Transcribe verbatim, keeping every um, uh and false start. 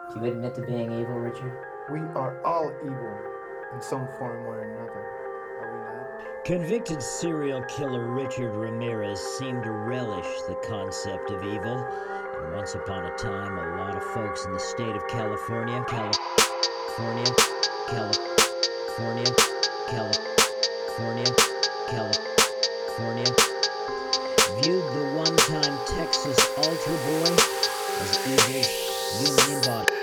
Do you admit to being evil, Richard? We are all evil in some form or another, are we not? Convicted serial killer Richard Ramirez seemed to relish the concept of evil. And once upon a time, a lot of folks in the state of California, California, California, California, California, viewed the one-time Texas Ultra Boy as evil's human embodiment.